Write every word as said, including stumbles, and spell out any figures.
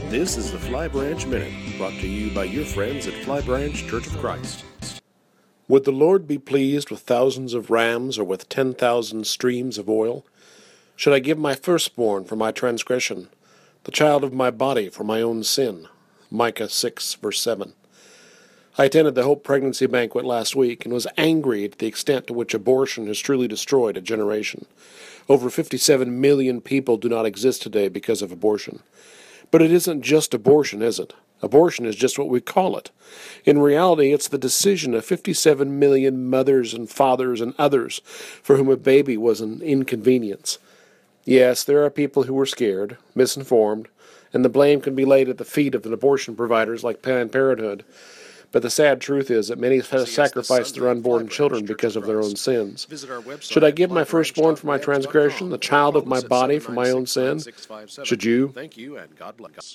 This is the Fly Branch Minute, brought to you by your friends at Fly Branch Church of Christ. Would the Lord be pleased with thousands of rams or with ten thousand streams of oil? Should I give my firstborn for my transgression, the child of my body for my own sin? Micah six, verse seven. I attended the Hope Pregnancy Banquet last week and was angry at the extent to which abortion has truly destroyed a generation. Over fifty-seven million people do not exist today because of abortion. But it isn't just abortion, is it? Abortion is just what we call it. In reality, it's the decision of fifty-seven million mothers and fathers and others for whom a baby was an inconvenience. Yes, there are people who were scared, misinformed, and the blame can be laid at the feet of the abortion providers like Planned Parenthood. But the sad truth is that many have sacrificed their unborn children because of their own sins. Should I give my firstborn for my transgression, the child of my body for my own sin? Should you? Thank you, and God bless.